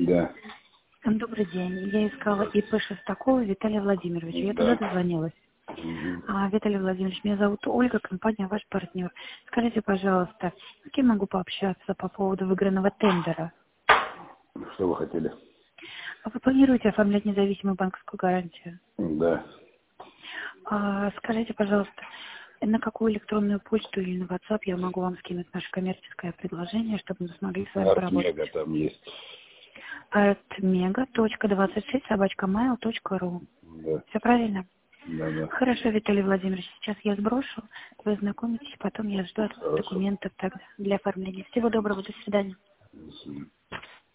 Да. Добрый день. Я искала ИП Шестакова Виталия Владимировича. Я туда дозвонилась. Виталий Владимирович, меня зовут Ольга, компания «Ваш партнер». Скажите, пожалуйста, с кем могу пообщаться по поводу выигранного тендера? Что вы хотели? А вы планируете оформлять независимую банковскую гарантию? Да. Скажите, пожалуйста, на какую электронную почту или на WhatsApp я могу вам скинуть наше коммерческое предложение, чтобы мы смогли с вами поработать? Артмега там есть. artmega.26@mail.ru. Да. Все правильно? Да. Хорошо, Виталий Владимирович, сейчас я сброшу, вы ознакомитесь, потом я жду от вас Хорошо. документов тогда для оформления. Всего доброго, до свидания. До свидания.